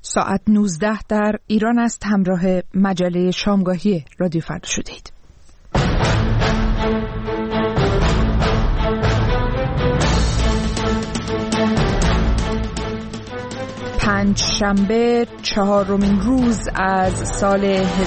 ساعت 19 در ایران است. همراه مجله شامگاهی رادیو فردا شدید. پنجشنبه 4مین روز از سال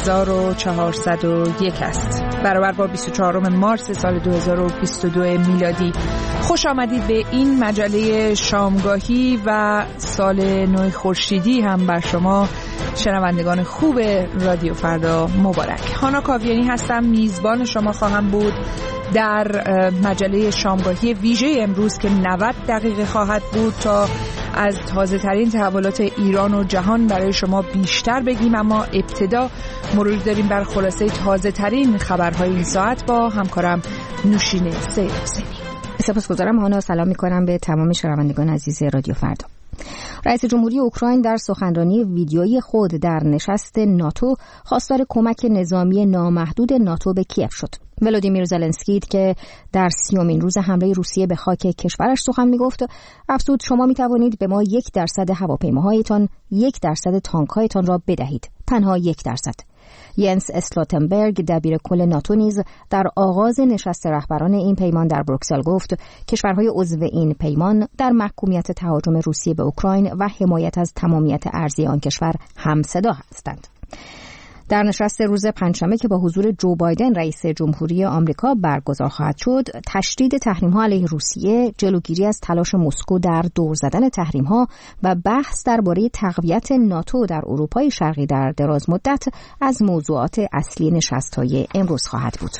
1401 است، برابر با 24 مارس سال 2022 میلادی. خوش آمدید به این مجله شامگاهی و سال نو خورشیدی هم بر شما شنوندگان خوب رادیو فردا مبارک. هانا کاویانی هستم، میزبان شما خواهم بود در مجله شامگاهی ویژه امروز که 90 دقیقه خواهد بود تا از تازه ترین تحولات ایران و جهان برای شما بیشتر بگیم. اما ابتدا مرور داریم بر خلاصه تازه ترین خبرهای این ساعت با همکارم نوشین سیدحسینی. سپاسگزارم هانا. سلام می‌کنم به تمام شنوندگان عزیز رادیو فردا. رئیس جمهوری اوکراین در سخنرانی ویدیویی خود در نشست ناتو خواستار کمک نظامی نامحدود ناتو به کیف شد. ولودیمیر زلنسکی که در 30مین روز حمله روسیه به خاک کشورش سخن میگفت، افزود شما میتوانید به ما 1% هواپیماهایتان، 1% تانکهایتان را بدهید، تنها 1%. ینس استولتنبرگ دبیر کل ناتو نیز در آغاز نشست رهبران این پیمان در بروکسل گفت کشورهای عضو این پیمان در محکومیت تهاجم روسیه به اوکراین و حمایت از تمامیت ارضی آن کشور همصدا هستند. در نشست روز پنجشنبه که با حضور جو بایدن رئیس جمهوری آمریکا برگزار خواهد شد، تشدید تحریم‌ها علیه روسیه، جلوگیری از تلاش مسکو در دور زدن تحریم‌ها و بحث درباره تقویت ناتو در اروپای شرقی در دراز مدت از موضوعات اصلی نشست‌های امروز خواهد بود.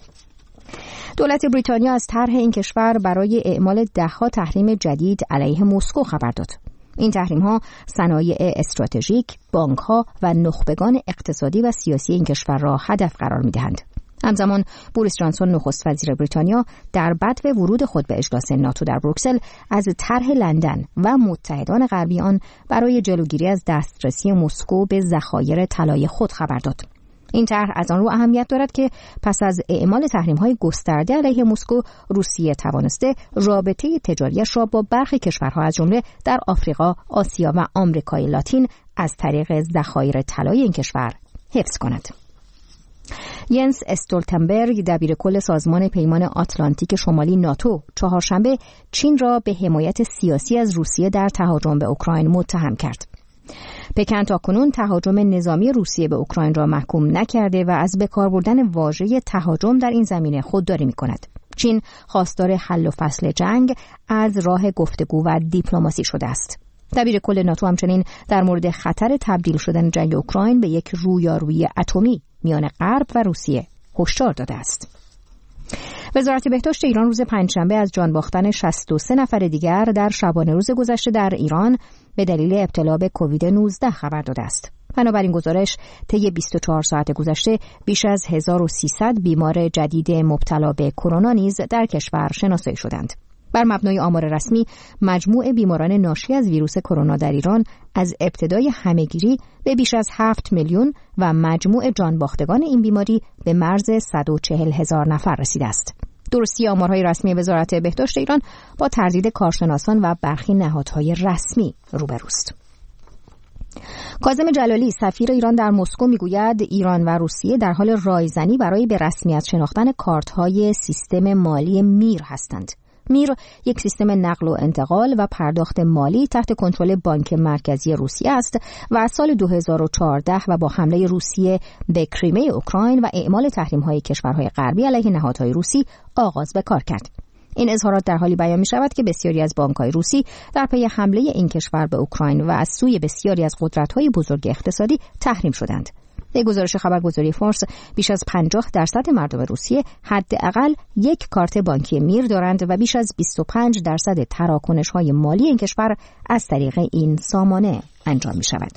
دولت بریتانیا از طرح این کشور برای اعمال 10 تحریم جدید علیه مسکو خبر داد. این تحریم‌ها صنایع استراتژیک، بانک‌ها و نخبگان اقتصادی و سیاسی این کشور را هدف قرار می‌دهند. همزمان بوریس جانسون نخست وزیر بریتانیا در بدو ورود خود به اجلاس ناتو در بروکسل از طرح لندن و متحدان غربی آن برای جلوگیری از دسترسی مسکو به ذخایر طلای خود خبر داد. این طرح از آن رو اهمیت دارد که پس از اعمال تحریم‌های گسترده علیه مسکو، روسیه توانسته رابطه تجاریش را با برخی کشورها از جمله در آفریقا، آسیا و آمریکای لاتین از طریق ذخایر طلای این کشور حفظ کند. ینس استولتنبرگ دبیر کل سازمان پیمان آتلانتیک شمالی ناتو چهارشنبه چین را به حمایت سیاسی از روسیه در تهاجم به اوکراین متهم کرد. پکن تاکنون تهاجم نظامی روسیه به اوکراین را محکوم نکرده و از بکار بردن واژه تهاجم در این زمینه خودداری می‌کند. چین خواستار حل و فصل جنگ از راه گفتگو و دیپلماسی شده است. دبیر کل ناتو همچنین در مورد خطر تبدیل شدن جنگ اوکراین به یک رویارویی اتمی میان غرب و روسیه هشدار داده است. وزارت بهداشت ایران روز پنجشنبه از جان باختن 63 نفر دیگر در شبانه روز گذشته در ایران به دلیل ابتلا به کووید 19 خبر داده است. بنابراین گزارش طی 24 ساعت گذشته بیش از 1300 بیمار جدید مبتلا به کرونا نیز در کشور شناسایی شدند. بر مبنای آمار رسمی، مجموع بیماران ناشی از ویروس کرونا در ایران از ابتدای همه‌گیری به بیش از 7 میلیون و مجموع جانباختگان این بیماری به مرز 140,000 نفر رسیده است. درستی آمارهای رسمی وزارت بهداشت ایران با تردید کارشناسان و برخی نهادهای رسمی روبروست. کاظم جلالی سفیر ایران در مسکو میگوید ایران و روسیه در حال رایزنی برای به رسمیت شناختن کارت‌های سیستم مالی میر هستند. میر یک سیستم نقل و انتقال و پرداخت مالی تحت کنترل بانک مرکزی روسیه است و از سال 2014 و با حمله روسیه به کریمه اوکراین و اعمال تحریم‌های کشورهای غربی علیه نهادهای روسی آغاز به کار کرد. این اظهارات در حالی بیان می‌شود که بسیاری از بانک‌های روسی در پی حمله این کشور به اوکراین و از سوی بسیاری از قدرت‌های بزرگ اقتصادی تحریم شدند. به گزارش خبرگزاری فارس، بیش از 50% مردم روسیه حداقل یک کارت بانکی میر دارند و بیش از 25% تراکنش‌های مالی این کشور از طریق این سامانه انجام می‌شود.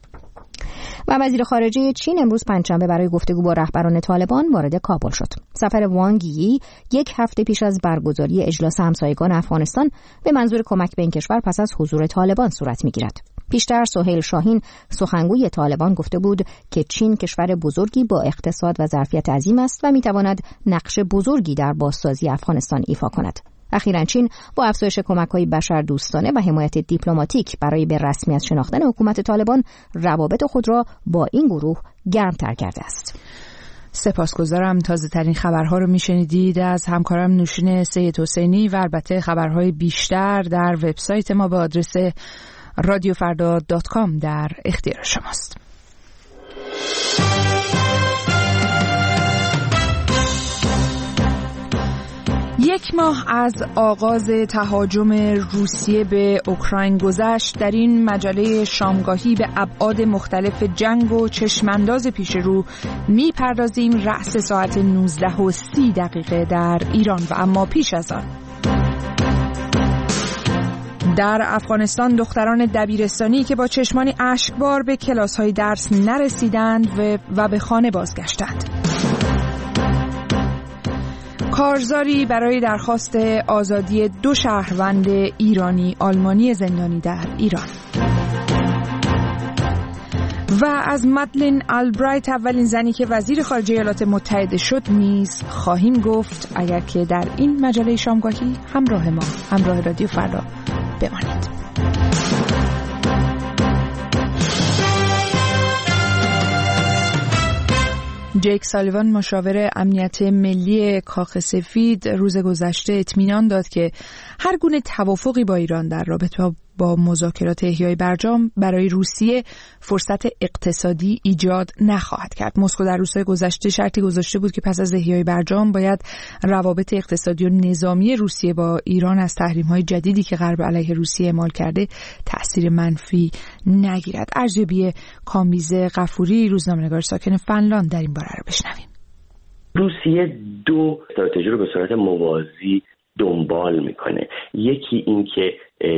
و وزیر خارجه چین امروز پنجشنبه برای گفتگو با رهبران طالبان وارد کابل شد. سفر وانگ یی یک هفته پیش از برگزاری اجلاس همسایگان افغانستان به منظور کمک به این کشور پس از حضور طالبان صورت می‌گیرد. پیشتر سهیل شاهین سخنگوی طالبان گفته بود که چین کشور بزرگی با اقتصاد و ظرفیت عظیم است و می‌تواند نقش بزرگی در بازسازی افغانستان ایفا کند. اخیراً چین با افزایش کمک‌های بشردوستانه و حمایت دیپلماتیک برای به رسمیت شناختن حکومت طالبان روابط خود را با این گروه گرمتر کرده است. سپاسگزارم. تازه ترین خبرها رو میشنیدید از همکارم نوشین سید حسینی و البته خبرهای بیشتر در وبسایت ما به آدرس radiofarda.com در اختیار شماست. یک ماه از آغاز تهاجم روسیه به اوکراین گذشت. در این مجله شامگاهی به ابعاد مختلف جنگ و چشمانداز پیش رو میپردازیم. رأس ساعت 19:30 در ایران و اما پیش از آن در افغانستان دختران دبیرستانی که با چشمانی اشکبار به کلاس‌های درس نرسیدند و به خانه بازگشتند. کارزاری برای درخواست آزادی 2 شهروند ایرانی آلمانی زندانی در ایران. و از مدلین آلبرایت، اولین زنی که وزیر خارجه ایالات متحده شد، نیز خواهیم گفت. اگر که در این مجله شامگاهی همراه ما، همراه رادیو فردا بمانید. جیک سالیوان، مشاور امنیت ملی کاخ سفید، روز گذشته اطمینان داد که هر گونه توافقی با ایران در رابطه با مذاکرات احیای برجام برای روسیه فرصت اقتصادی ایجاد نخواهد کرد. مسکو در روزهای گذشته شرطی گذاشته بود که پس از احیای برجام باید روابط اقتصادی و نظامی روسیه با ایران از تحریم‌های جدیدی که غرب علیه روسیه اعمال کرده تأثیر منفی نگیرد. ارزیابی کامبیز غفوری، روزنامه‌نگار ساکن فنلاند، در این باره رو بشنویم. روسیه 2 استراتژی رو به صورت موازی دنبال میکنه. یکی این که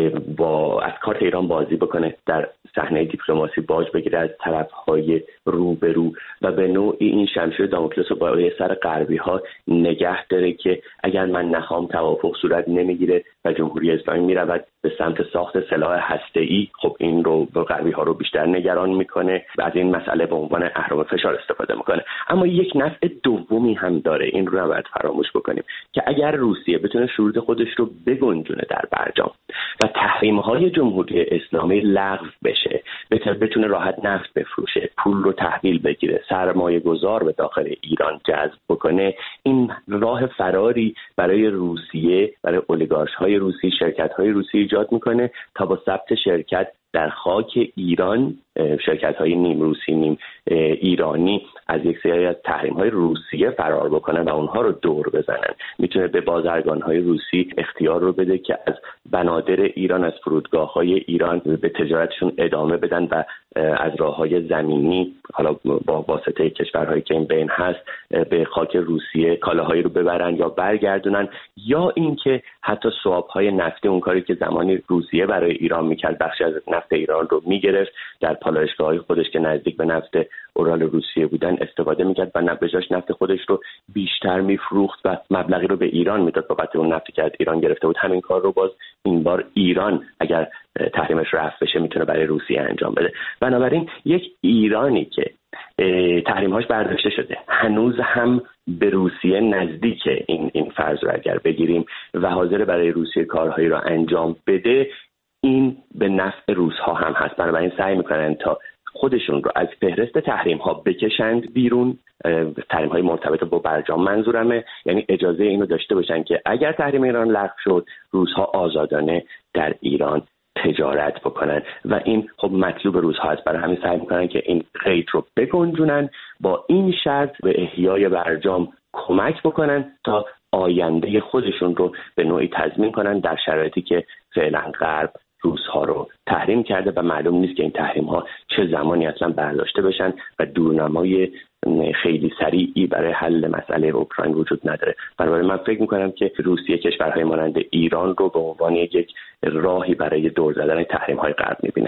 از کارت ایران بازی بکنه، در صحنه دیپلماسی باج بگیره از طرفهای روبرو و به نوعی این شمشیر داموکلس رو بالای سر غربی ها نگه داره که اگر من نخوام توافق صورت نمیگیره و جمهوری اسلامی میرود به سمت ساخت سلاح هسته‌ای. خب این رو به غربی ها رو بیشتر نگران میکنه و از این مسئله به عنوان اهرم فشار استفاده میکنه. اما یک نفع دومی هم داره، این رو نباید فراموش بکنیم، که اگر روسیه بتونه شروط خودش رو بگنجونه در برجام و تحریم‌های جمهوری اسلامی لغو بشه، بتونه راحت نفت بفروشه، پول رو تحویل بگیره، سرمایه گذار به داخل ایران جذب بکنه، این راه فراری برای روسیه، برای اولیگارش‌های روسی، شرکت‌های روسی ایجاد میکنه تا با ثبت شرکت در خاک ایران، شرکت‌های نیم روسی نیم ایرانی، از یک سری از تحریم‌های روسیه فرار بکنن و اونها رو دور بزنن. میتونه به بازرگان‌های روسی اختیار رو بده که از بنادر ایران، از فرودگاه‌های ایران به تجارتشون ادامه بدن و از راه‌های زمینی، حالا با واسطه کشورهایی که این بین هست، به خاک روسیه کالاهایی رو ببرن یا برگردونن، یا اینکه حتی سواب‌های نفتی، اون کاری که زمانی روسیه برای ایران می‌کرد، بخشی از نفت ایران رو می‌گرفت در پالایشگاه‌های خودش که نزدیک به نفت اورال روسیه بودن استفاده می‌کرد و به جاش نفت خودش رو بیشتر می‌فروخت و مبلغی رو به ایران میداد بابت اون نفتی که از ایران گرفته بود. همین کار رو باز این بار ایران اگر تحریمش رفع بشه میتونه برای روسیه انجام بده. بنابراین یک ایرانی که تحریم‌هاش برداشته شده هنوز هم به روسیه نزدیکه، این فرض رو اگر بگیریم، و حاضر برای روسیه کارهایی رو انجام بده، این به نفع روس‌ها هم هست. بنابراین سعی میکنن تا خودشون رو از فهرست تحریم‌ها بکشند بیرون. تحریم‌های مرتبط با برجام منظورمه، یعنی اجازه اینو داشته باشن که اگر تحریم ایران لغو شد، روس‌ها آزادانه در ایران تجارت بکنن و این خب مطلوب روزها است. برای همین سعی میکنن که این قید رو بگنجونن، با این شرط به احیای برجام کمک بکنن تا آینده خودشون رو به نوعی تضمین کنن در شرایطی که فعلا غرب روزها رو تحریم کرده و معلوم نیست که این تحریم ها چه زمانی اصلا برداشته بشن و دورنمای خیلی سریعی برای حل مسئله اوکراین وجود نداره. بنابراین من فکر میکنم که روسیه کشورهای مانند ایران رو به عنوان یک راهی برای دور زدن تحریم های غرب میبینه.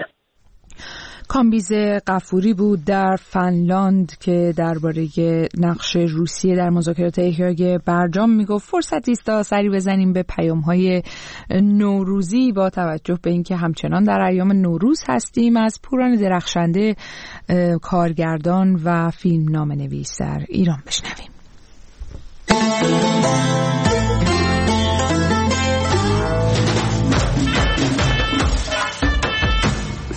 کامبیز غفوری بود در فنلاند که درباره نقش روسیه در مذاکرات احیای برجام میگفت. فرصتی است تا سری بزنیم به پیام‌های نوروزی با توجه به اینکه همچنان در ایام نوروز هستیم. از پوران درخشنده، کارگردان و فیلمنامه‌نویس در ایران بشنویم.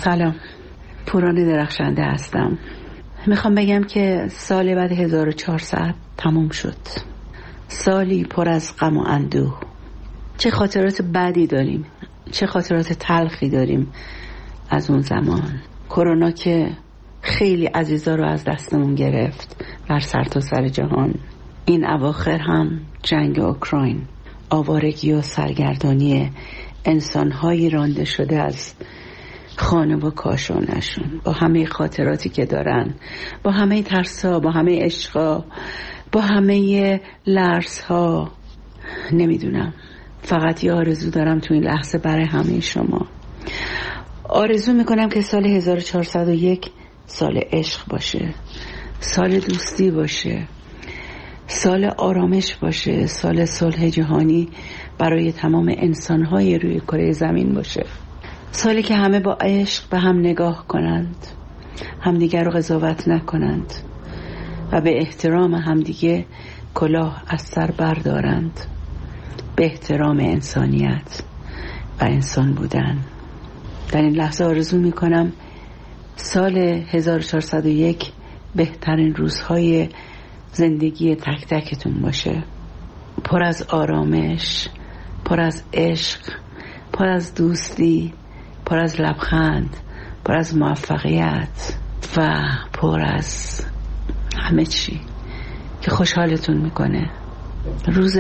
سلام، پورانه درخشنده هستم. میخوام بگم که سال بعد 1400 تموم شد، سالی پر از غم و اندوه. چه خاطرات بدی داریم، چه خاطرات تلخی داریم از اون زمان. کرونا که خیلی عزیزا رو از دستمون گرفت بر سر تا سر جهان. این اواخر هم جنگ اوکراین، آوارگی و سرگردانی انسان‌هایی رانده شده از خانه و کاشانشون، با همه خاطراتی که دارن، با همه ترسا، با همه عشقا، با همه لرزها. نمیدونم، فقط یه آرزو دارم تو این لحظه برای همه شما. آرزو میکنم که سال 1401 سال عشق باشه، سال دوستی باشه، سال آرامش باشه، سال صلح جهانی برای تمام انسان‌های روی کره زمین باشه. سالی که همه با عشق به هم نگاه کنند، همدیگر رو قضاوت نکنند و به احترام همدیگه کلاه از سر بردارند، به احترام انسانیت و انسان بودن. در این لحظه آرزو میکنم سال 1401 بهترین روزهای زندگی تک تکتون باشه، پر از آرامش، پر از عشق، پر از دوستی، پر از لبخند، پر از موفقیت و پر از همه چی که خوشحالتون میکنه. روز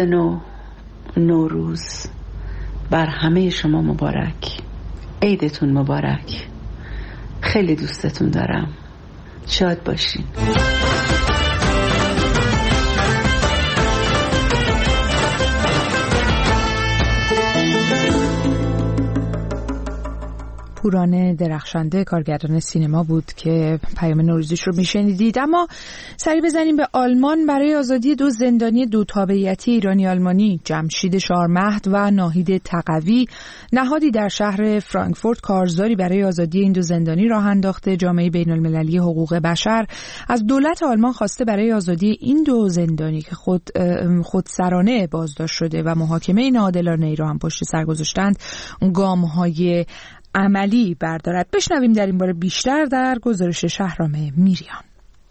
نوروز بر همه شما مبارک، عیدتون مبارک. خیلی دوستتون دارم، شاد باشین. پورانه درخشنده کارگردان سینما بود که پیام نوروزیش رو میشنیدید. اما سری بزنیم به آلمان. برای آزادی دو زندانی دو تابعیتی ایرانی آلمانی، جمشید شارمهد و ناهید تقوی، نهادی در شهر فرانکفورت کارزاری برای آزادی این دو زندانی راه انداخته. جامعه بین‌المللی حقوق بشر از دولت آلمان خواسته برای آزادی این دو زندانی که خودسرانه بازداشت شده و محاکمه ناعادلانه ای را هم پشت سر گذاشتند گام‌های عملی بردارد. بشنویم در این باره بیشتر در گزارش شهرام میریان.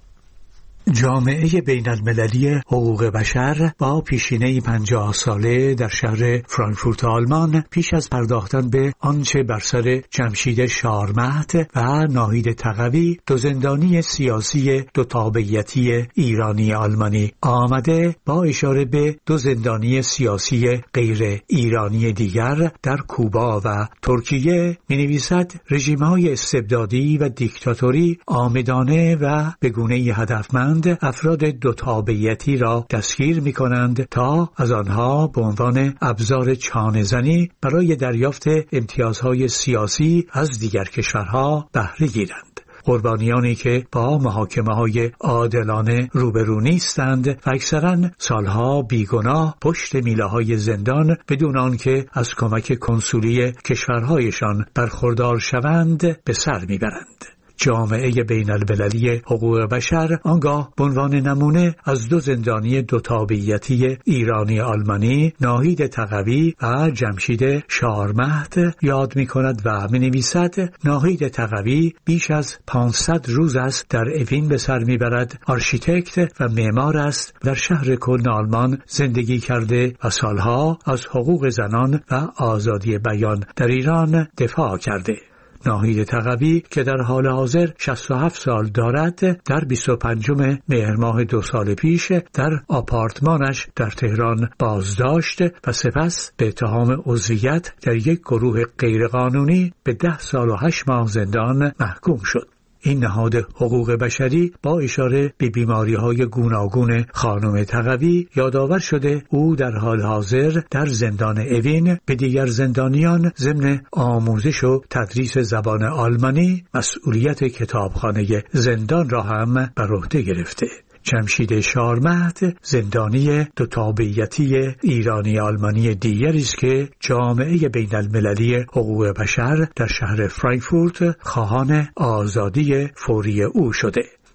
جامعه بین المللی حقوق بشر با پیشینه 50 ساله در شهر فرانکفورت آلمان پیش از پرداختن به آنچه بر سر جمشید شارمهد و ناهید تقوی دو زندانی سیاسی دو تابعیتی ایرانی آلمانی آمده، با اشاره به دو زندانی سیاسی غیر ایرانی دیگر در کوبا و ترکیه می‌نویسد رژیم‌های استبدادی و دیکتاتوری آمدانه و به گونه‌ای هدفمند افراد دو تابعیتی را دستگیر می‌کنند تا از آنها به عنوان ابزار چانه‌زنی برای دریافت امتیازهای سیاسی از دیگر کشورها بهره گیرند. قربانیانی که با محاکمه‌های عادلانه روبرو نیستند و اکثراً سالها بیگناه پشت میله‌های زندان بدون آنکه از کمک کنسولی کشورهایشان برخوردار شوند به سر میبرند. جامعه بین المللی حقوق بشر آنگاه به عنوان نمونه از دو زندانی دو تابعیتی ایرانی آلمانی ناهید تقوی و جمشید شارمهد یاد می کند و می نویسد ناهید تقوی بیش از 500 روز است در اوین به سر می برد. آرشیتکت و معمار است، در شهر کلن آلمان زندگی کرده و سالها از حقوق زنان و آزادی بیان در ایران دفاع کرده. ناهید تقوی که در حال حاضر 67 سال دارد، در 25 مهر ماه 2 سال پیش در آپارتمانش در تهران بازداشت و سپس به اتهام عضویت در یک گروه غیرقانونی به 10 سال و 8 ماه زندان محکوم شد. این نهاد حقوق بشری با اشاره به بیماری‌های گوناگون خانم تقوی یادآور شده او در حال حاضر در زندان اوین به دیگر زندانیان ضمن آموزش و تدریس زبان آلمانی مسئولیت کتابخانه زندان را هم بر عهده گرفته. جمشید شارمهد زندانی دو تابعیتی ایرانی آلمانی دیگری است که جامعه بین المللی حقوق بشر در شهر فرانکفورت خواهان آزادی فوری او شده.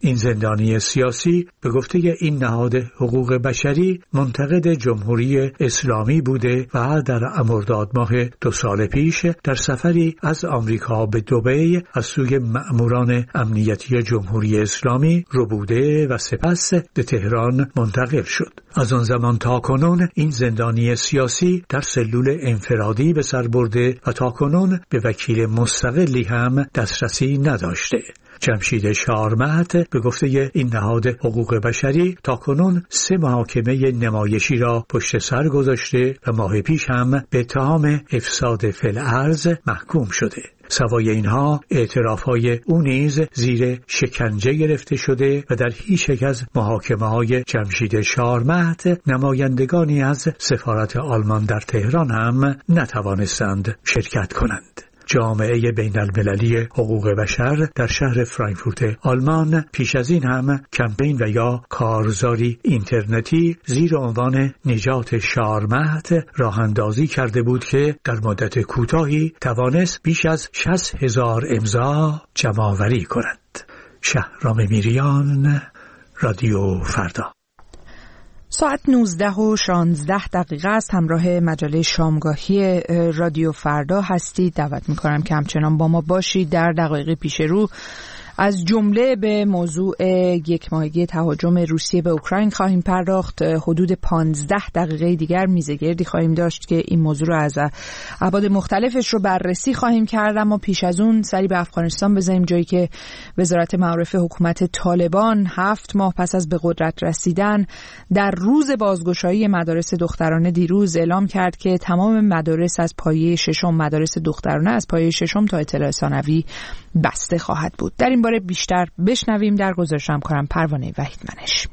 این زندانی سیاسی به گفته این نهاد حقوق بشری منتقد جمهوری اسلامی بوده و در مرداد ماه 2 سال پیش در سفری از آمریکا به دبی از سوی مأموران امنیتی جمهوری اسلامی ربوده و سپس به تهران منتقل شد. از آن زمان تا کنون این زندانی سیاسی در سلول انفرادی به سر برده و تا کنون به وکیل مستقلی هم دسترسی نداشته. جمشید شارمهد به گفته این نهاد حقوق بشری تاکنون 3 محاکمه نمایشی را پشت سر گذاشته و ماه پیش هم به اتهام افساد فی الارض محکوم شده. سوای اینها اعترافهای او نیز زیر شکنجه گرفته شده و در هیچ یک از محاکمه‌های جمشید شارمهد نمایندگانی از سفارت آلمان در تهران هم نتوانستند شرکت کنند. جامعه بین المللی حقوق بشر در شهر فرانکفورت آلمان پیش از این هم کمپین و یا کارزاری اینترنتی زیر عنوان نجات شارمهد راه اندازی کرده بود که در مدت کوتاهی توانست بیش از 60,000 امضا جمع‌آوری کند. شهرام میریان، رادیو فردا. ساعت 19:16 است. همراه مجله شامگاهی رادیو فردا هستید. دعوت می‌کنم که همچنان با ما باشید. در دقایق پیش رو از جمله به موضوع 1 ماهگی تهاجم روسیه به اوکراین خواهیم پرداخت. حدود 15 دقیقه دیگر میزگردی خواهیم داشت که این موضوع رو از ابعاد مختلفش رو بررسی خواهیم کرد. اما پیش از اون سری به افغانستان بزنیم، جایی که وزارت معارف حکومت طالبان 7 ماه پس از به قدرت رسیدن در روز بازگشایی مدارس دخترانه دیروز اعلام کرد که تمام مدارس از پایه 6 مدارس دخترانه از پایه 6 تا اطلاع ثانوی بسته خواهد بود. در این باره بیشتر بشنویم در گزارش همکارم پروانه وحیدمنش.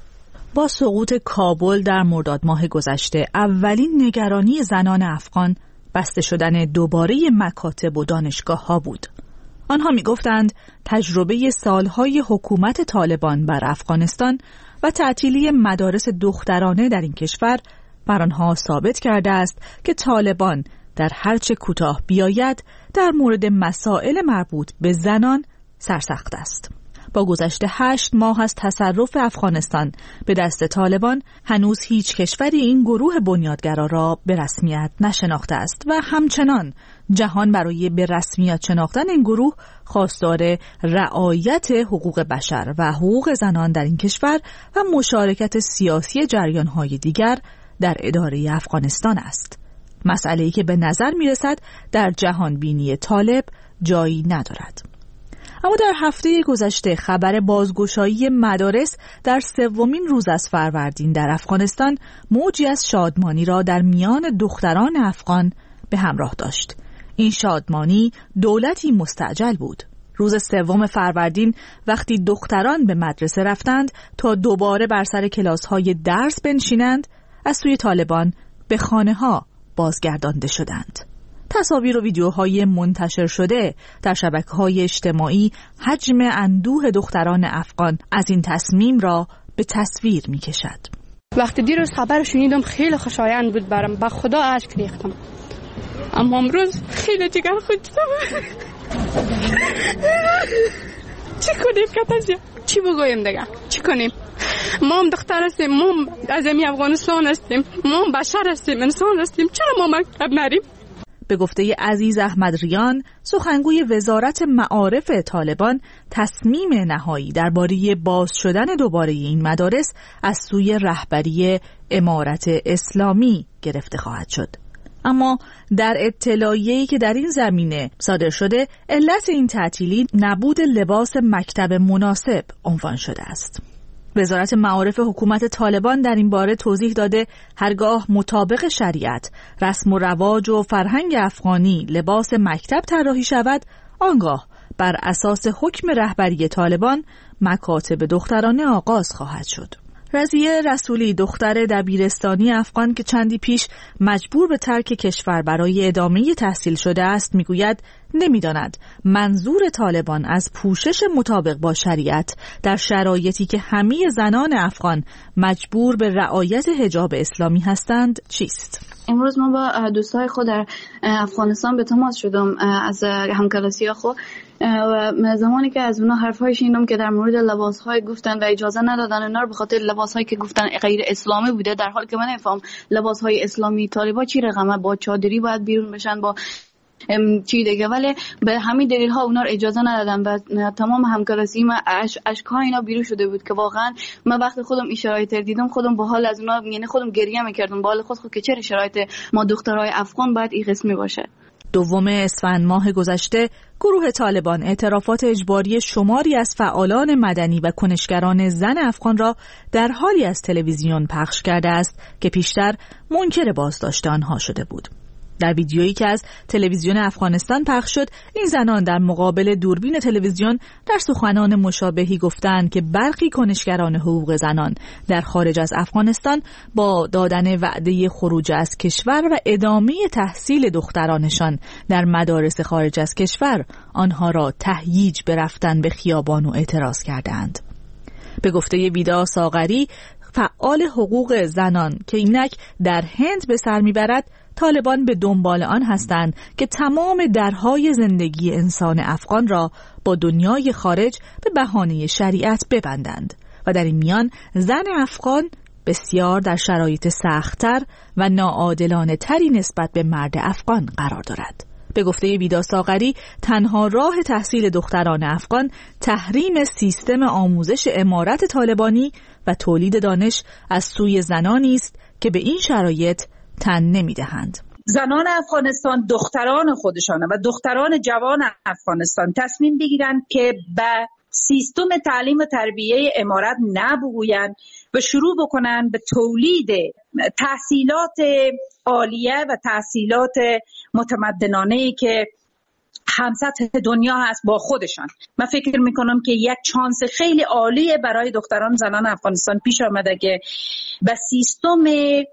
با سقوط کابل در مرداد ماه گذشته اولین نگرانی زنان افغان بسته شدن دوباره مکاتب و دانشگاه ها بود. آنها می گفتند تجربه سالهای حکومت طالبان بر افغانستان و تعطیلی مدارس دخترانه در این کشور بر آنها ثابت کرده است که طالبان در هرچه کوتاه بیاید در مورد مسائل مربوط به زنان سرسخت است. با گذشت 8 ماه از تصرف افغانستان به دست طالبان هنوز هیچ کشوری این گروه بنیادگرا را به رسمیت نشناخته است و همچنان جهان برای به رسمیت شناختن این گروه خواستار رعایت حقوق بشر و حقوق زنان در این کشور و مشارکت سیاسی جریان‌های دیگر در اداره افغانستان است. مسئله‌ای که به نظر می‌رسد در جهان بینی طالب جایی ندارد. اما در هفته گذشته خبر بازگشایی مدارس در 3مین روز از فروردین در افغانستان موجی از شادمانی را در میان دختران افغان به همراه داشت. این شادمانی دولتی مستعجل بود. روز 3 فروردین وقتی دختران به مدرسه رفتند تا دوباره بر سر کلاس‌های درس بنشینند، از سوی طالبان به خانه‌ها بازگردانده شدند. تصاویر و ویدیوهای منتشر شده در شبکه‌های اجتماعی حجم اندوه دختران افغان از این تصمیم را به تصویر می‌کشد. وقتی دیروز خبر شنیدم خیلی خوشایند بود برام، با خدا اشک ریختم. اما امروز خیلی جگر خودم. چی کنیم کاتازیا؟ چی بگویم دیگه؟ چی کنیم؟ ما هم دختر هستیم، ما هم از افغانستان هستیم، ما هم بشر هستیم، انسان هستیم، چرا ما مکتب نریم؟ به گفته عزیز احمد ریان، سخنگوی وزارت معارف طالبان، تصمیم نهایی درباره باز شدن دوباره این مدارس از سوی رهبری امارت اسلامی گرفته خواهد شد. اما در اطلاعیه‌ای که در این زمینه صادر شده، علت این تعطیلی نبود لباس مکتب مناسب عنوان شده است. وزارت معارف حکومت طالبان در این باره توضیح داده هرگاه مطابق شریعت، رسم و رواج و فرهنگ افغانی لباس مکتب طراحی شود، آنگاه بر اساس حکم رهبری طالبان مکاتب دخترانه آغاز خواهد شد. رضیه رسولی، دختر دبیرستانی افغان که چندی پیش مجبور به ترک کشور برای ادامه تحصیل شده است، میگوید نمیداند منظور طالبان از پوشش مطابق با شریعت در شرایطی که همه زنان افغان مجبور به رعایت حجاب اسلامی هستند چیست. امروز ما با دوستای خود در افغانستان به تماس شدم از همکلاسی خود و زمانی که از اونا حرفای شنیدم که در مورد لباسهای گفتن و اجازه ندادن اونا رو به خاطر لباسهایی که گفتن غیر اسلامی بوده، در حالی که من نفهم لباسهای اسلامی طالبا چی رقمه، با چادری باید بیرون بشن، با چی دیگه، ولی به همین دلیل ها اونا رو اجازه ندادن و تمام همکلاسی ما اشک‌ها اینا بیرون شده بود که واقعا من وقتی خودم این شرایط دیدم خودم با حال از اونا، یعنی خودم گریه میکردم با حال خود که چه شرایط ما دخترای افغان باید این قسمی باشه. دوم اسفند ماه گذشته گروه طالبان اعترافات اجباری شماری از فعالان مدنی و کنشگران زن افغان را در حالی از تلویزیون پخش کرده است که پیشتر منکر بازداشت آنها شده بود. در ویدیویی که از تلویزیون افغانستان پخش شد، این زنان در مقابل دوربین تلویزیون در سخنان مشابهی گفتند که برخی کنشگران حقوق زنان در خارج از افغانستان با دادن وعده خروج از کشور و ادامه تحصیل دخترانشان در مدارس خارج از کشور آنها را تهییج به رفتن به خیابان و اعتراض کردند. به گفته ویدا ساغری، فعال حقوق زنان که اینک در هند به سر میبرد، طالبان به دنبال آن هستند که تمام درهای زندگی انسان افغان را با دنیای خارج به بهانه شریعت ببندند و در این میان زن افغان بسیار در شرایط سخت‌تر و ناعادلانه تری نسبت به مرد افغان قرار دارد. به گفته ویدا ساغری، تنها راه تحصیل دختران افغان تحریم سیستم آموزش امارت طالبانی و تولید دانش از سوی زنانی است که به این شرایط تن نمی‌دهند. زنان افغانستان دختران خودشانه و دختران جوان افغانستان تصمیم بگیرند که به سیستم تعلیم و تربیه امارت نبگویند و شروع بکنند به تولید تحصیلات عالیه و تحصیلات متمدنانه‌ای که همسطح دنیا هست با خودشان. من فکر میکنم که یک چانس خیلی عالیه برای دختران زنان افغانستان پیش آمده که به سیستم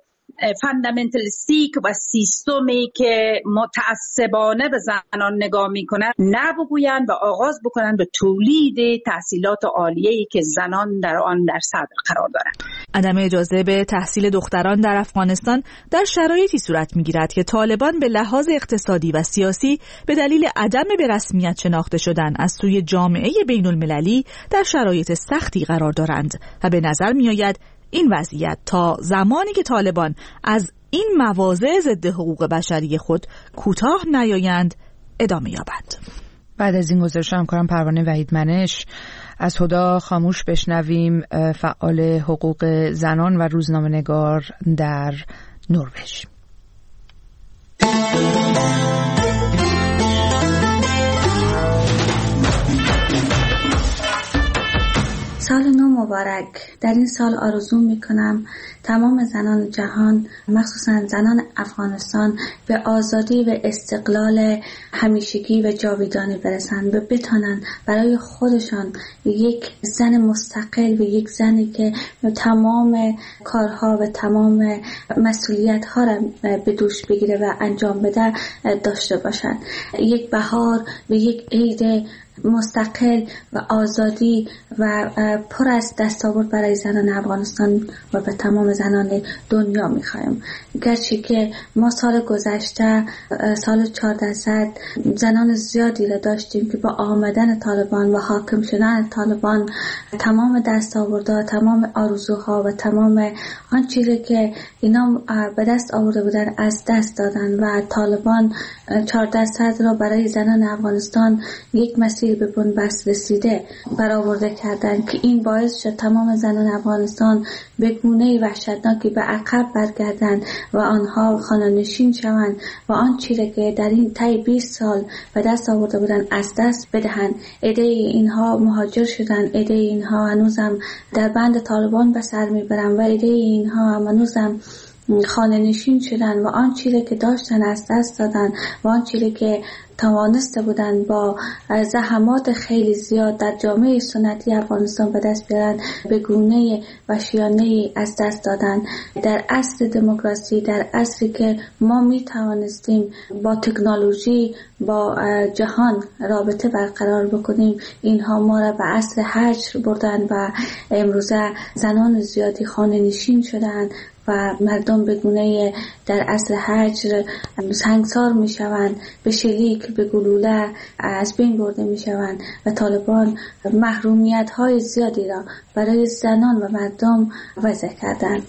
فاندامنتالیستیک و سیستمی که متعصبانه به زنان نگاه میکنن نبگویند و آغاز بکنن به تولید تحصیلات عالیه‌ای که زنان در آن در صدر قرار دارند. عدم اجازه به تحصیل دختران در افغانستان در شرایطی صورت میگیرد که طالبان به لحاظ اقتصادی و سیاسی به دلیل عدم به رسمیت شناخته شدن از سوی جامعه بین المللی در شرایط سختی قرار دارند و به نظر میآید این وضعیت تا زمانی که طالبان از این مواضع ضد حقوق بشری خود کوتاه نیایند ادامه یابند. بعد از این گزارش همکارم پروانه وحیدمنش از هدا خاموش بشنویم، فعال حقوق زنان و روزنامه‌نگار در نروژ. سال نو مبارک. در این سال آرزو میکنم تمام زنان جهان، مخصوصا زنان افغانستان، به آزادی و استقلال همیشگی و جاویدانی برسند و بتانند برای خودشان یک زن مستقل و یک زنی که تمام کارها و تمام مسئولیت‌ها را به دوش بگیره و انجام بده داشته باشند. یک بهار و یک عید مستقل و آزادی و پر از دستاورد برای زنان افغانستان و به تمام زنان دنیا می‌خوایم. گرچه که ما سال گذشته سال 1400 زنان زیادی را داشتیم که با آمدن طالبان و حاکم شدن طالبان تمام دستاوردها، تمام آرزوها و تمام آن چیزی که اینا به دست آورده بودن از دست دادن و طالبان 1400 را برای زنان افغانستان یک مسیر به بنبست رسیده برآورده کردن که این باعث شد تمام زنان افغانستان به گونه وحشتناکی به عقب برگردند و آنها خانه‌نشین شوند و آن چیزی که در این طی 20 سال به دست آورده بودن از دست بدهند. عده اینها مهاجر شدن، عده اینها هنوزم در بند طالبان به سر میبرن و عده اینها هنوزم خانه نشین شدن و آن چیزی که داشتن از دست دادن و آن چیزی که توانسته بودن با زحمات خیلی زیاد در جامعه سنتی افغانستان به دست بیارن به گونه وحشیانه از دست دادن. در عصر دموکراسی، در عصری که ما می توانستیم با تکنولوژی با جهان رابطه برقرار بکنیم، اینها ما را به عصر حجر بردن و امروزه زنان زیادی خانه نشین شدن و مردم به گونه در عصر هجر سنگسار می شوند، به شلیک، به گلوله از بین برده می شوند و طالبان محرومیت های زیادی را برای زنان و مردم وضع کردند.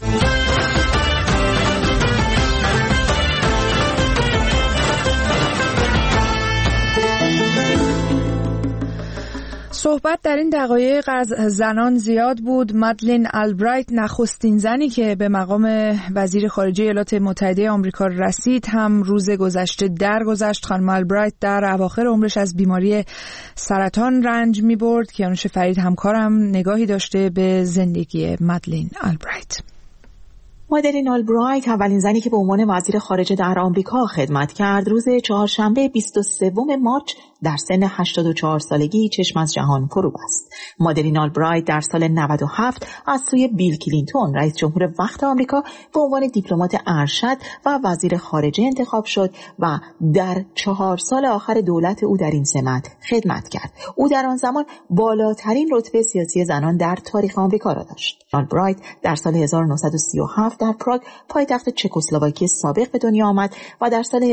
صحبت در این دقایق از زنان زیاد بود. مادلین آلبرایت نخستین زنی که به مقام وزیر خارجه ایالات متحده آمریکا رسید هم روز گذشته درگذشت. خانم آلبرایت در اواخر عمرش از بیماری سرطان رنج می‌برد. کیانوش فرید همکارم نگاهی داشته به زندگی مادلین آلبرایت. مادلین آلبرایت اولین زنی که به عنوان وزیر خارجه در آمریکا خدمت کرد روز چهارشنبه 23 مارس در سن 84 سالگی چشم از جهان فرو بست. مادلین آلبرایت در سال 97 از سوی بیل کلینتون رئیس جمهور وقت آمریکا به عنوان دیپلمات ارشد و وزیر خارجه انتخاب شد و در 4 سال آخر دولت او در این سمت خدمت کرد. او در آن زمان بالاترین رتبه سیاسی زنان در تاریخ آمریکا را داشت. آلبرایت در سال 1937 در پراگ پایتخت چکسلواکی سابق به دنیا آمد و در سال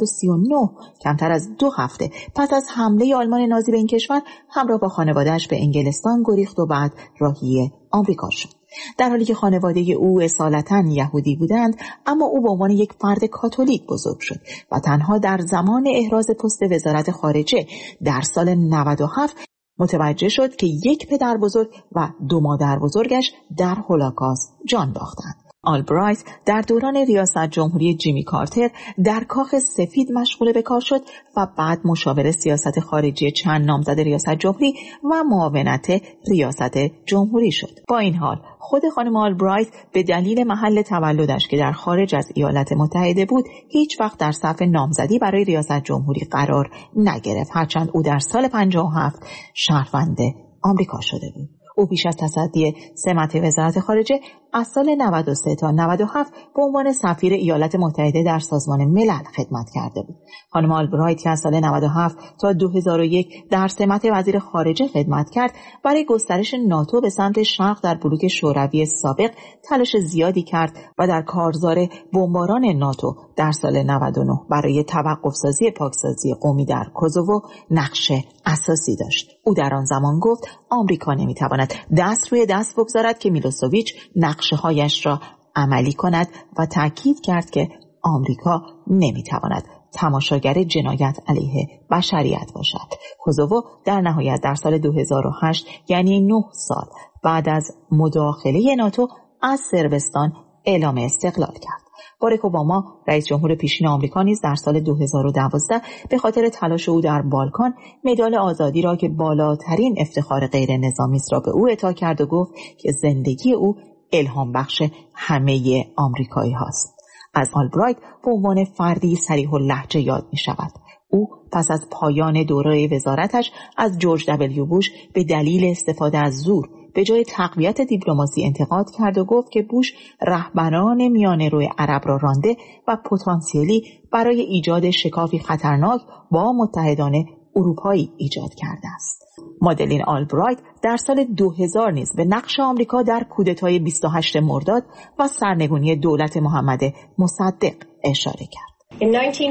1939 کمتر از 2 هفته پس از حمله آلمان نازی به این کشور همراه با خانواده‌اش به انگلستان گریخت و بعد راهی آمریکا شد. در حالی که خانواده او اصالتاً یهودی بودند، اما او به عنوان یک فرد کاتولیک بزرگ شد و تنها در زمان احراز پست وزارت خارجه در سال 97 متوجه شد که یک پدر بزرگ و 2 مادر بزرگش در هولوکاست جان باختند. آلبرایت در دوران ریاست جمهوری جیمی کارتر در کاخ سفید مشغول به کار شد و بعد مشاور سیاست خارجی چند نامزد ریاست جمهوری و معاونت ریاست جمهوری شد. با این حال خود خانم آلبرایت به دلیل محل تولدش که در خارج از ایالات متحده بود هیچ وقت در صف نامزدی برای ریاست جمهوری قرار نگرفت، هرچند او در سال 57 شهروند آمریکا شده بود. او پیش از تصدی سمت وزارت خارجه از سال 93 تا 97 به عنوان سفیر ایالات متحده در سازمان ملل خدمت کرده بود. خانم آلبرایت که از سال 97 تا 2001 در سمت وزیر خارجه خدمت کرد، برای گسترش ناتو به سمت شرق در بلوک شوروی سابق تلاش زیادی کرد و در کارزار بمباران ناتو در سال 99 برای توقف‌سازی پاکسازی قومی در کوزوو نقش اساسی داشت. او در آن زمان گفت آمریکا نمیتواند دست روی دست بگذارد که میلوسوویچ نقشه‌هایش را عملی کند و تأکید کرد که آمریکا نمیتواند تماشاگر جنایت علیه بشریت باشد. کوزوو در نهایت در سال 2008 یعنی 9 سال بعد از مداخله ناتو از صربستان اعلام استقلال کرد. باراک اوباما رئیس جمهور پیشین آمریکا نیز در سال 2012 به خاطر تلاش او در بالکان مدال آزادی را که بالاترین افتخار غیر نظامی است را به او اعطا کرد و گفت که زندگی او الهام بخش همه آمریکایی هاست. از آلبرایت به عنوان فردی صریح اللهجه یاد می شود. او پس از پایان دوره وزارتش از جورج دبلیو بوش به دلیل استفاده از زور به جای تقویت دیپلماسی انتقاد کرد و گفت که بوش رهبران میانه‌رو عرب را رانده و پتانسیلی برای ایجاد شکافی خطرناک با متحدان اروپایی ایجاد کرده است. مادلین آلبرایت در سال 2000 نیز به نقش آمریکا در کودتای 28 مرداد و سرنگونی دولت محمد مصدق اشاره کرد. In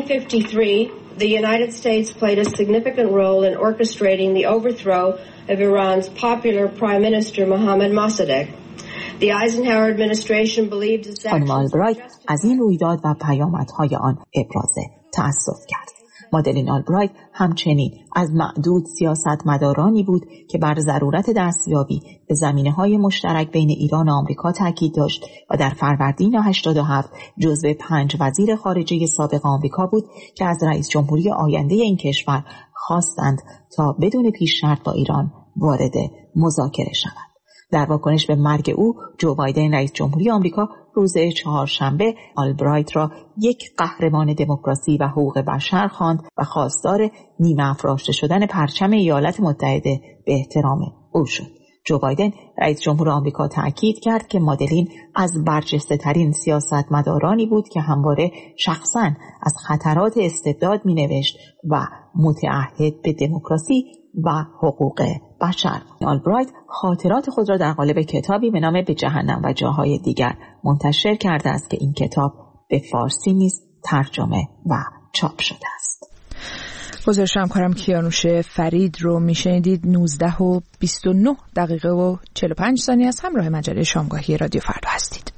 1953, the United States played a significant role in orchestrating the overthrow of Iran's popular Prime Minister Mohammad Mossadegh. The Eisenhower administration believed his خانم آلبرایت از این رویداد و پیامدهای آن ابراز تأسف کرد. مادلین آلبرایت همچنین از معدود سیاستمدارانی بود که بر ضرورت دستیابی به زمینه‌های مشترک بین ایران و آمریکا تاکید داشت و در فروردین 87 جزو 5 وزیر خارجه سابق آمریکا بود که از رئیس جمهوری آینده این کشور خواستند تا بدون پیش شرط با ایران وارد مذاکره شود. در واکنش به مرگ او، جو بایدن رئیس جمهوری آمریکا روز چهارشنبه آلبرایت را یک قهرمان دموکراسی و حقوق بشر خواند و خواستار نیمه افراشته شدن پرچم ایالات متحده به احترام او شد. جو بایدن رئیس جمهور آمریکا تأکید کرد که مادلین از برجسته‌ترین سیاستمدارانی بود که همواره شخصاً از خطرات استبداد می‌نوشت و متعهد به دموکراسی و حقوق بشر. آلبرایت خاطرات خود را در قالب کتابی به نام به جهنم و جاهای دیگر منتشر کرده است که این کتاب به فارسی نیز ترجمه و چاپ شده است. گزارش همکارم کیانوش فرید رو میشنیدید. 19:29 و 45 ثانیه از همراه مجله شامگاهی رادیو فردا هستید.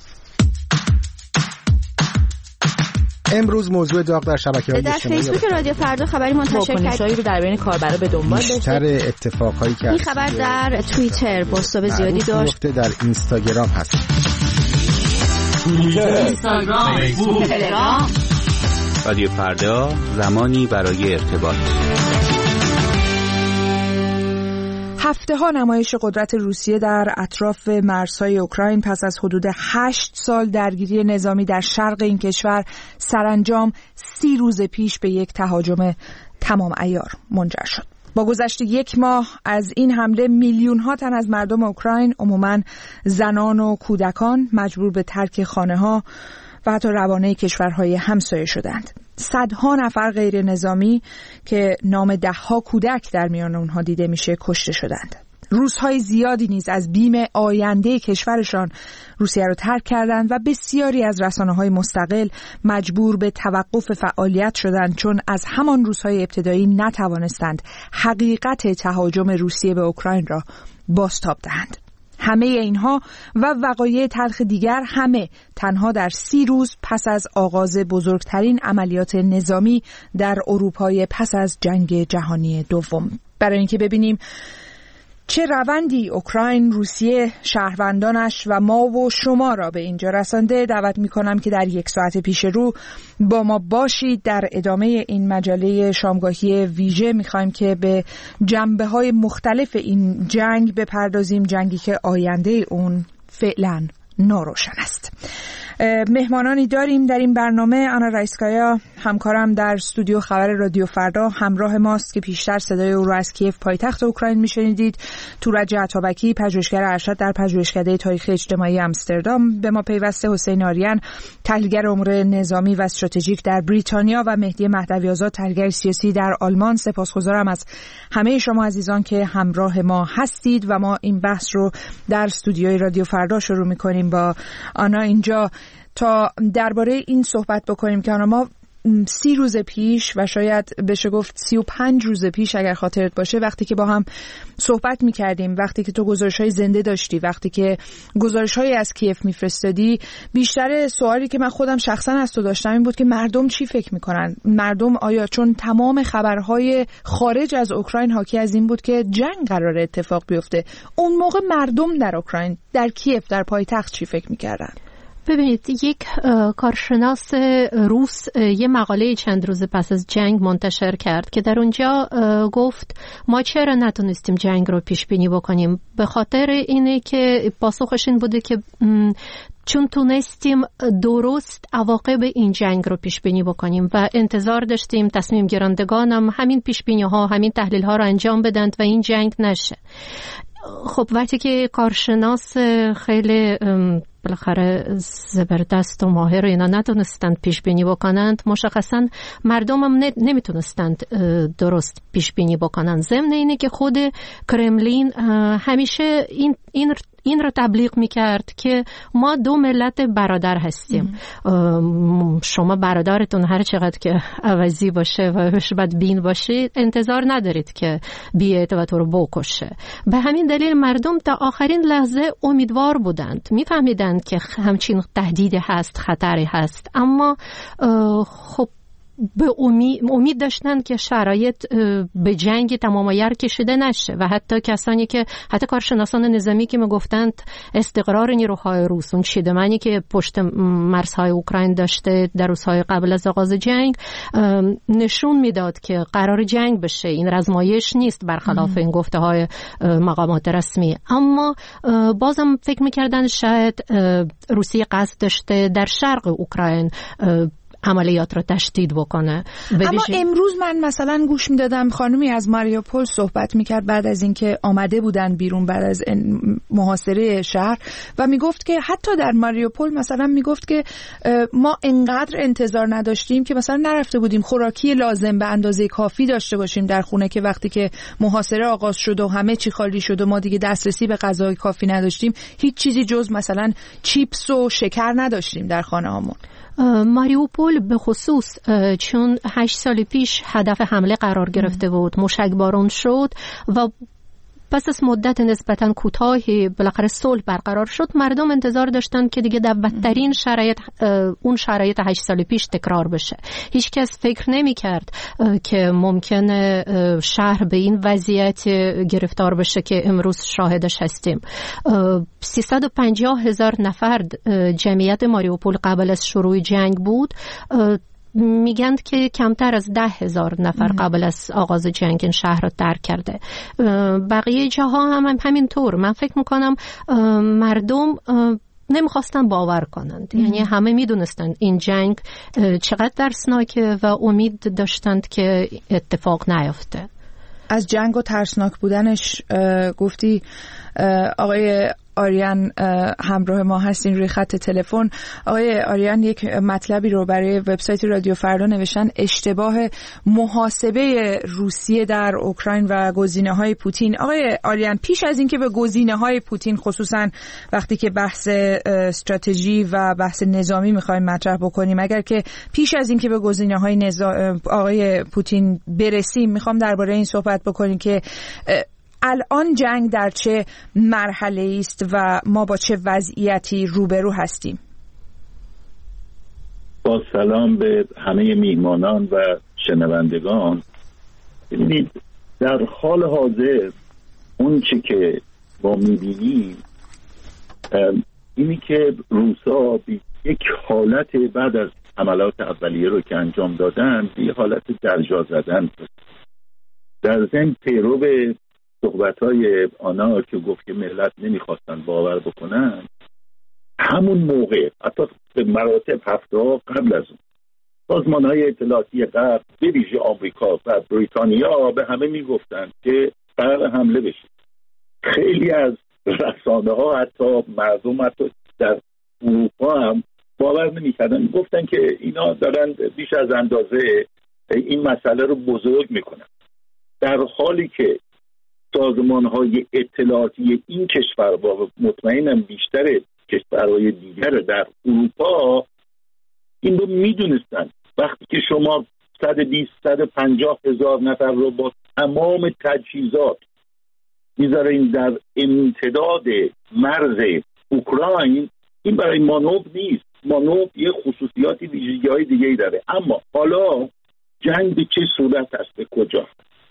امروز موضوع داغ در شبکه‌های اجتماعی در فیسبوک رادیو فردا خبری منتشر کرد رو در بین کاربرا به دنبال داشته. بیشتر اتفاقایی که این خبر در توییتر بازتاب زیادی داشت. در اینستاگرام هست. اینستاگرام، تلگرام. رادیو فردا، زمانی برای ارتباط. هفته‌ها نمایش قدرت روسیه در اطراف مرزهای اوکراین پس از حدود 8 سال درگیری نظامی در شرق این کشور سرانجام 30 روز پیش به یک تهاجم تمام عیار منجر شد. با گذشت 1 ماه از این حمله میلیون‌ها تن از مردم اوکراین، عموماً زنان و کودکان، مجبور به ترک خانه‌ها و حتی روانه کشورهای همسایه شدند. صدها نفر غیر نظامی که نام 10 کودک در میان اونها دیده میشه کشته شدند. روزهای زیادی نیز از بیم آینده کشورشان روسیه رو ترک کردند و بسیاری از رسانه‌های مستقل مجبور به توقف فعالیت شدند، چون از همان روزهای ابتدایی نتوانستند حقیقت تهاجم روسیه به اوکراین را بازتاب دهند. همه اینها و وقایع تلخ دیگر همه تنها در 30 روز پس از آغاز بزرگترین عملیات نظامی در اروپای پس از جنگ جهانی دوم. برای اینکه ببینیم چه روندی اوکراین، روسیه، شهروندانش و ما و شما را به اینجا رسانده، دعوت می‌کنم که در 1 ساعت پیش رو با ما باشید. در ادامه این مجله شامگاهی ویژه می‌خوایم که به جنبه‌های مختلف این جنگ بپردازیم، جنگی که آینده اون فعلاً ناروشن است. مهمانانی داریم در این برنامه. آنا رایسکایا همکارم در استودیو خبر رادیو فردا همراه ماست که پیشتر صدای او را از کیف پایتخت اوکراین میشنیدید. تورج عطابکی پژوهشگر ارشد در پژوهشکده تاریخ اجتماعی آمستردام به ما پیوسته. حسین آریان تحلیلگر امور نظامی و استراتژیک در بریتانیا و مهدی مهدوی آزاد تحلیلگر سیاسی در آلمان. سپاسگزارم از همه شما عزیزان که همراه ما هستید و ما این بحث رو در استودیوی رادیو فردا شروع می‌کنیم با آنا اینجا تا درباره این صحبت بکنیم که ما 30 روز پیش و شاید بشه گفت 35 روز پیش اگر خاطرت باشه، وقتی که با هم صحبت می‌کردیم، وقتی که تو گزارش‌های زنده داشتی، وقتی که گزارش‌های از کیف می‌فرستادی، بیشتر سوالی که من خودم شخصا از تو داشتم این بود که مردم چی فکر می‌کنن؟ مردم آیا، چون تمام خبرهای خارج از اوکراین حاکی از این بود که جنگ قراره اتفاق بیفته، اون موقع مردم در اوکراین، در کیف، در پایتخت چی فکر می‌کردن؟ ببینید، یک کارشناس روس یه مقاله چند روز پس از جنگ منتشر کرد که در اونجا گفت ما چرا نتونستیم جنگ رو پیش بینی بکنیم؟ به خاطر اینه که پاسخش این بوده که چون تونستیم درست عواقب این جنگ رو پیش بینی بکنیم و انتظار داشتیم تصمیم گیرندگانم همین پیش بینی ها، همین تحلیل ها رو انجام بدند و این جنگ نشه. خب وقتی که کارشناس خیلی بالاخره زبردست و ماهر اینا نتونستند پیش بینی بکنند، مشخصا مردم هم نمیتونستند درست پیش بینی بکنند. ضمن اینه که خود کرملین همیشه این رو تبلیغ میکرد که ما 2 ملت برادر هستیم. شما برادرتون هر چقدر که عوضی باشه و بدبین باشه انتظار ندارید که بیاد و تو رو بکشه. به همین دلیل مردم تا آخرین لحظه امیدوار بودند، میفهمیدند که همچین تهدیدی هست، خطری هست، اما خب به امید داشتن که شرایط به جنگ تمام عیار کشیده نشه و حتی کسانی که حتی کارشناسان نظامی که میگفتند استقرار نیروهای روس، اون چیدمانی که پشت مرزهای اوکراین داشته در روزهای قبل از آغاز جنگ، نشون میداد که قرار جنگ بشه، این رزمایش نیست برخلاف این گفته های مقامات رسمی. اما بازم فکر میکردن شاید روسیه قصد داشته در شرق اوکراین عملیات را تشدید بکنه. اما امروز من مثلا گوش میدادم خانمی از ماریوپول صحبت میکرد بعد از اینکه آمده بودن بیرون بعد از محاصره شهر و میگفت که حتی در ماریوپول مثلا میگفت که ما انقدر انتظار نداشتیم که مثلا نرفته بودیم خوراکی لازم به اندازه کافی داشته باشیم در خونه که وقتی که محاصره آغاز شد و همه چی خالی شد و ما دیگه دسترسی به غذای کافی نداشتیم، هیچ چیزی جز مثلا چیپس و شکر نداشتیم در خانه هامون. ماریوپول به خصوص چون 8 سال پیش هدف حمله قرار گرفته بود، موشکباران شد و پس از مدت نسبتاً کوتاهی بالاخره صلح برقرار شد، مردم انتظار داشتن که دیگه در بدترین شرایط اون شرایط 8 سال پیش تکرار بشه. هیچ کس فکر نمی کرد که ممکنه شهر به این وضعیت گرفتار بشه که امروز شاهدش هستیم. 350,000 نفر جمعیت ماریوپول قبل از شروع جنگ بود. میگن که کمتر از 10,000 نفر قبل از آغاز جنگ این شهر را ترک کرده. بقیه جاها هم همینطور. من فکر میکنم مردم نمیخواستن باور کنند. یعنی همه میدونستند این جنگ چقدر ترسناکه و امید داشتند که اتفاق نیفته. از جنگ و ترسناک بودنش گفتی. آقای آریان همراه ما هستین روی خط تلفن. آقای آریان یک مطلبی رو برای وبسایت رادیو فردا نوشتن: اشتباه محاسبه روسیه در اوکراین و گزینه‌های پوتین. آقای آریان، پیش از اینکه به گزینه‌های پوتین، خصوصا وقتی که بحث استراتژی و بحث نظامی می‌خوایم مطرح بکنیم، اگر که پیش از اینکه به گزینه‌های آقای پوتین برسیم، می‌خوام درباره این صحبت بکنیم که الان جنگ در چه مرحله است و ما با چه وضعیتی روبرو هستیم. با سلام به همه میهمانان و شنوندگان. ببینید، در حال حاضر اون چی که ما میبینیم اینی که روسا یک حالت بعد از حملات اولیه رو که انجام دادن یه حالت درجا زدن در ضمن پیرو به صحبت‌های آنا که گفت که ملت نمیخواستن باور بکنن، همون موقع حتی به مراتب هفته قبل از اون سازمان‌های اطلاعاتی غرب به ویژه آمریکا و بریتانیا به همه میگفتن که قرار حمله بشه. خیلی از رسانه‌ها حتی مردم حتی در اروپا هم باور نمی‌کردن، گفتن که اینا دارن بیش از اندازه این مسئله رو بزرگ میکنن، در حالی که سازمان‌های اطلاعاتی این کشور و مطمئنم بیشتر کشورهای دیگر در اروپا این رو میدونستن. وقتی که شما 120-150 هزار نفر رو با تمام تجهیزات میذارین در امتداد مرز اوکراین، این برای مانور نیست. مانور یه خصوصیاتی ویژگی‌های دیگه‌ای داره. اما حالا جنگ به چه صورت است، به کجا؟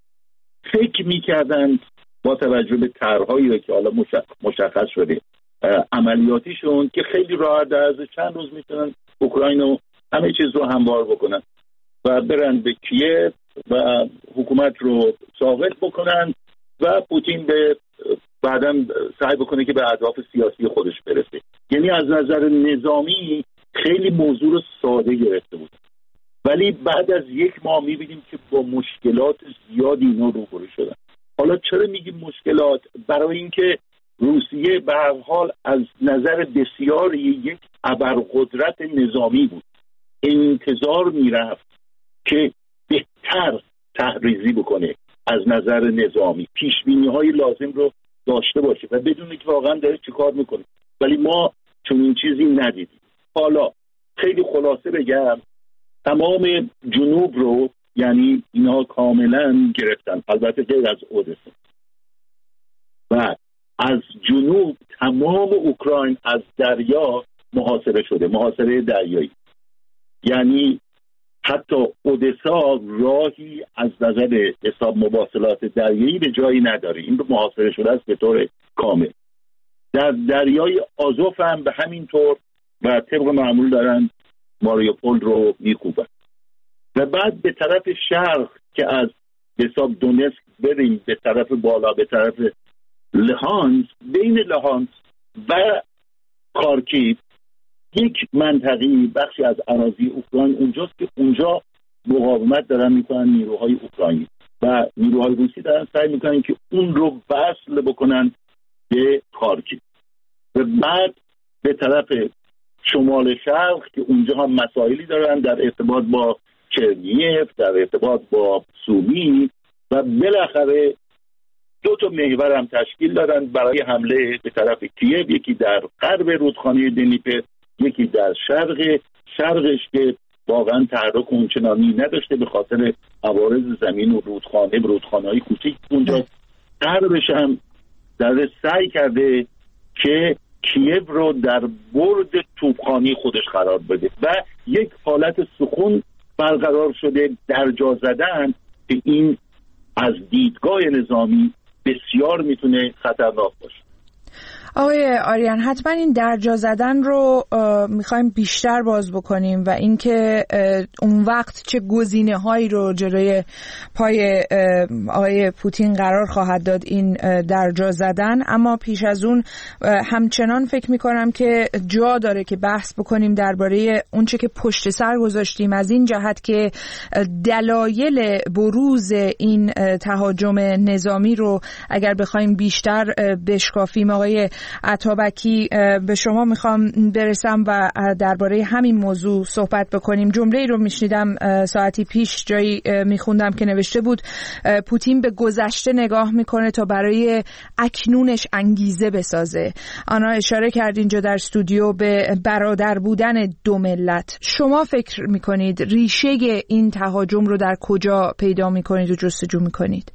فکر میکردن با توجه به طرحهایی که حالا مشخص شده عملیاتیشون که خیلی راحت از چند روز میتونن اوکراین و همه چیز رو هموار بکنن و برن به کیف و حکومت رو ساقط بکنن و پوتین به بعداً سعی بکنه که به اهداف سیاسی خودش برسه. یعنی از نظر نظامی خیلی موضوع رو ساده گرفته بود، ولی بعد از یک ماه میبینیم که با مشکلات زیادی اینا روبرو شدن. حالا چرا میگیم مشکلات؟ برای اینکه روسیه به هر حال از نظر بسیاری یک ابرقدرت نظامی بود، انتظار میرفت که بهتر تحریزی بکنه از نظر نظامی، پیشبینی‌های لازم رو داشته باشه و بدونه که واقعا داره چیکار میکنه، ولی ما چون این چیزی ندیدیم. حالا خیلی خلاصه بگم، تمام جنوب رو یعنی اینا کاملا گرفتن، البته غیر از اودسا، و از جنوب تمام اوکراین از دریا محاصره شده، محاصره دریایی. یعنی حتی اودسا راهی از نظر حساب مواصلات دریایی به جایی نداره، این رو محاصره شده است به طور کامل. در دریای آزوف هم به همین طور و طبق معمول دارن ماریوپول رو میکوبن. و بعد به طرف شرق که از حساب دونسک بریم به طرف بالا به طرف لهانس، بین لهانس و خارکیف یک منطقی بخشی از اراضی اوکراین اونجاست که اونجا مقاومت دارن میکنن نیروهای اوکراینی و نیروهای روسی دارن سعی میکنن که اون رو وصل بکنن به خارکیو و بعد به طرف شمال شرق که اونجا هم مسائلی دارن در ارتباط با چرنیف، در ارتباط با سومی و بالاخره 2 محور هم تشکیل دادن برای حمله به طرف کییو، یکی در غرب رودخانه دنیپر، یکی در شرقش که واقعا تحرک اونچنانی نداشته به خاطر عوارض زمین و رودخانه‌های کوچیک اونجا. غربش هم در سعی کرده که کییو رو در برد توپخانه‌ای خودش قرار بده و یک حالت سکون برقرار شده در جا زدن که این از دیدگاه نظامی بسیار میتونه خطرناک باشه. آقای آریان، حتما این درجا زدن رو میخوایم بیشتر باز بکنیم و اینکه اون وقت چه گزینه‌هایی رو جلوی پای آقای پوتین قرار خواهد داد این درجا زدن. اما پیش از اون همچنان فکر میکنم که جا داره که بحث بکنیم درباره اون چه که پشت سر گذاشتیم، از این جهت که دلایل بروز این تهاجم نظامی رو اگر بخوایم بیشتر بشکافیم. آقای عطابکی، به شما میخوام برسم و درباره همین موضوع صحبت بکنیم. جمله‌ای رو میشنیدم ساعتی پیش، جایی میخوندم که نوشته بود پوتین به گذشته نگاه میکنه تا برای اکنونش انگیزه بسازه. آنها اشاره کرد اینجا در استودیو به برادر بودن 2 ملت. شما فکر میکنید ریشه این تهاجم رو در کجا پیدا میکنید و جستجو میکنید؟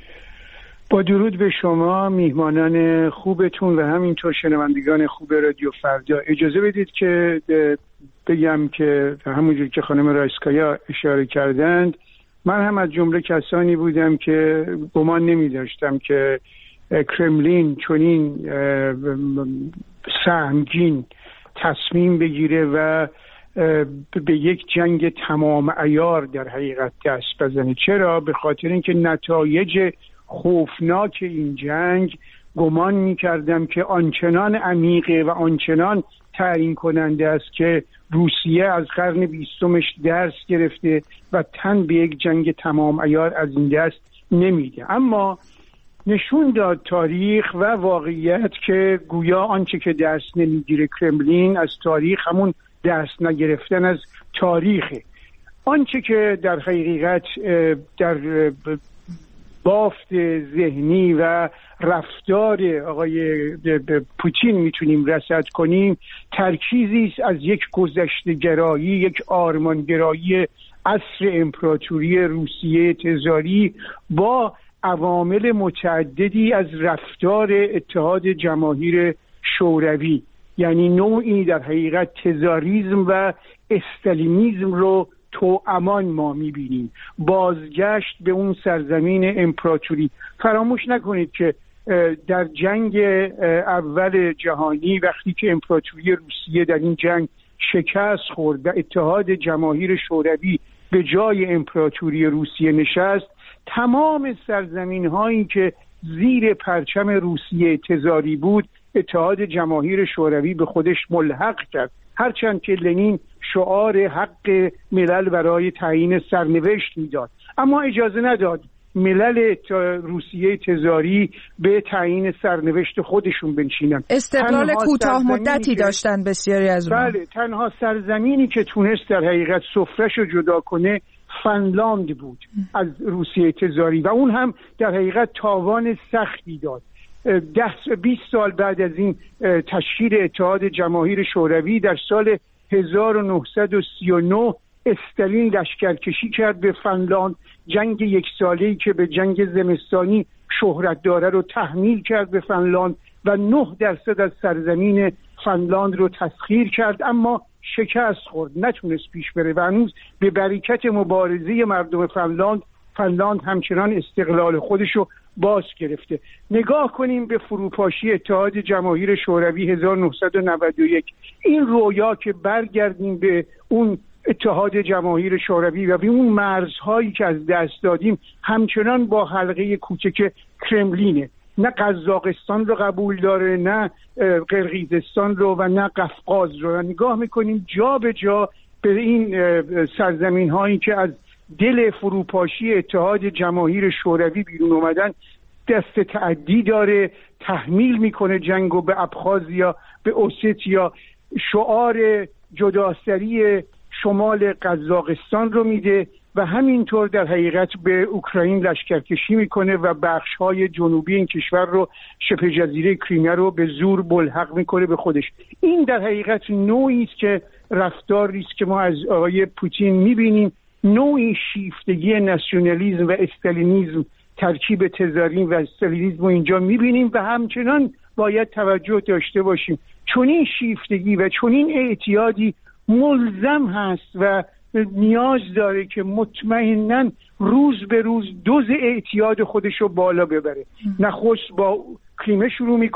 با درود به شما میهمانان خوبتون و همینطور شنوندگان خوب رادیو فردا، اجازه بدید که بگم که همونجور که خانم رایسکایا اشاره کردند، من هم از جمله کسانی بودم که گمان نمی داشتم که کرملین چنین سهمگین تصمیم بگیره و به یک جنگ تمام عیار در حقیقت دست بزنه. چرا؟ به خاطر اینکه نتایج خوفناک این جنگ گمان می‌کردم که آنچنان عمیقه و آنچنان تعیین کننده است که روسیه از قرن 20 درس گرفته و تن به یک جنگ تمام عیار از این دست نمیده. اما نشون داد تاریخ و واقعیت که گویا آنچه که درس نمیگیره کرملین از تاریخ همون درس نگرفتن از تاریخه. آنچه که در حقیقت در بافت ذهنی و رفتار آقای پوتین میتونیم رصد کنیم، ترکیزی است از یک گذشته گرایی، یک آرمان گرایی عصر امپراتوری روسیه تزاری با عوامل متعددی از رفتار اتحاد جماهیر شوروی، یعنی نوعی در حقیقت تزاریسم و استالینیسم رو توامان ما میبینیم. بازگشت به اون سرزمین امپراتوری. فراموش نکنید که در جنگ اول جهانی وقتی که امپراتوری روسیه در این جنگ شکست خورد و اتحاد جماهیر شوروی به جای امپراتوری روسیه نشست، تمام سرزمین هایی که زیر پرچم روسیه تزاری بود اتحاد جماهیر شوروی به خودش ملحق کرد. هرچند که لنین شعار حق ملل برای تعیین سرنوشت میداد، اما اجازه نداد ملل روسیه تزاری به تعیین سرنوشت خودشون بنشینن. استقلال کوتاه مدتی داشتن بسیاری از اونها. بله، تنها سرزمینی که تونست در حقیقت سفره‌شو جدا کنه فنلاند بود از روسیه تزاری و اون هم در حقیقت تاوان سختی داد. 20 سال بعد از این تشکیل اتحاد جماهیر شوروی در سال 1939 استالین لشکرکشی کرد به فنلاند. جنگ 1 ساله‌ای که به جنگ زمستانی شهرت داره رو تحمیل کرد به فنلاند و 9% از سرزمین فنلاند رو تسخیر کرد، اما شکست خورد، نتونست پیش بره و هنوز به برکت مبارزه مردم فنلاند همچنان استقلال خودش رو باز گرفته. نگاه کنیم به فروپاشی اتحاد جماهیر شوروی 1991. این رویا که برگردیم به اون اتحاد جماهیر شوروی و به اون مرزهایی که از دست دادیم همچنان با حلقه کوچک کرملینه. نه قزاقستان رو قبول داره، نه قرقیزستان رو و نه قفقاز رو. نگاه میکنیم جا به جا به این سرزمین هایی که از دل فروپاشی اتحاد جماهیر شوروی بیرون اومدن دست تعدی داره، تحمیل میکنه جنگو به ابخازیا، به اوستیا، شعار جداسری شمال قزاقستان رو میده و همینطور در حقیقت به اوکراین لشکرکشی میکنه و بخش‌های جنوبی این کشور رو، شبه جزیره کریمیا رو به زور ملحق میکنه به خودش. این در حقیقت نوعی است که رفتاری است که ما از آقای پوتین میبینیم، نوعی شیفتگی ناسیونالیسم و استالینیسم، ترکیب تزارین و استالینیسم رو اینجا میبینیم و همچنان باید توجه داشته باشیم. چون این شیفتگی و چون این اعتیادی ملزم هست و نیاز داره که مطمئناً روز به روز دوز اعتیاد خودش رو بالا ببره. نخست با کریمه شروع